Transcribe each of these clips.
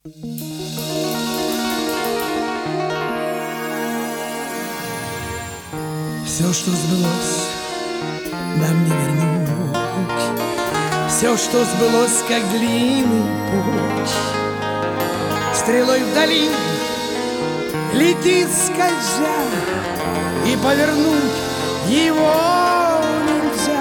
Все, что сбылось, нам не вернуть. Все, что сбылось, как длинный путь, стрелой вдали летит скользя, и повернуть его нельзя.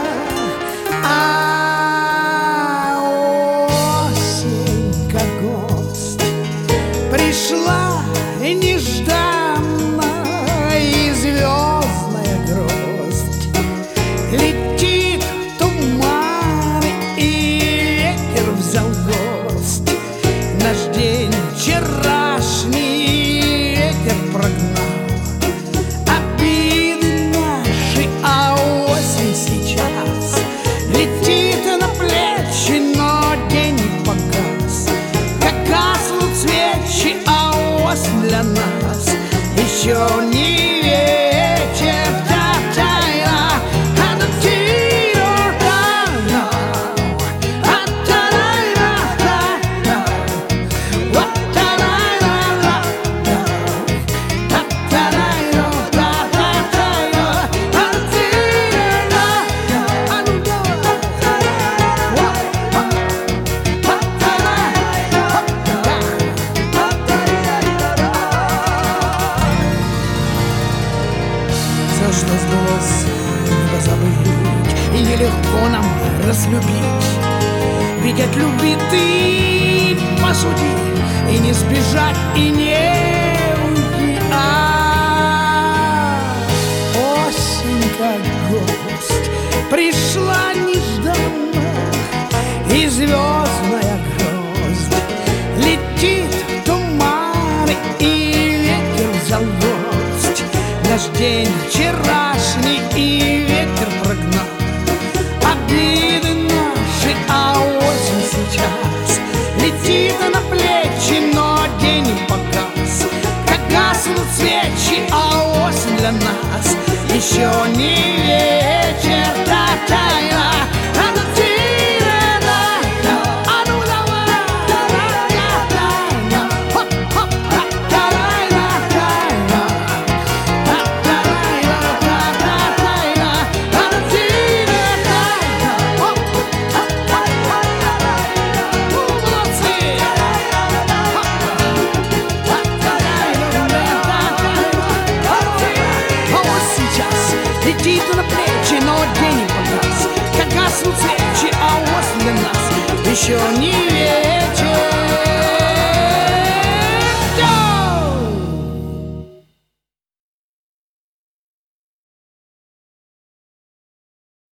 А осень, как гость, пришла нежданно, и звездная гроздь летит в туманы, и ветер взял гость. Наш день вчерашний ветер прогнал обиды наши, а осень сейчас летит на плечи, но день не погас. Как гаснут свечи, а осень для нас еще не вечер. Все, что сбылось, не позабыть, и нелегко нам разлюбить. Ведь от любви ты посуди, и не сбежать, и не уйти. Осень, как гость, пришла нежданно, и звездная гроздь летит в туманы, и ветер взял гость. Наш день вчерашний, и ветер прогнал обиды наши, а осень сейчас летит на плечи, но день не погас. Как гаснут свечи, а осень для нас еще не вечер. Летит на плечи, но день не погас. Как гаснут свечи, а осень для нас еще не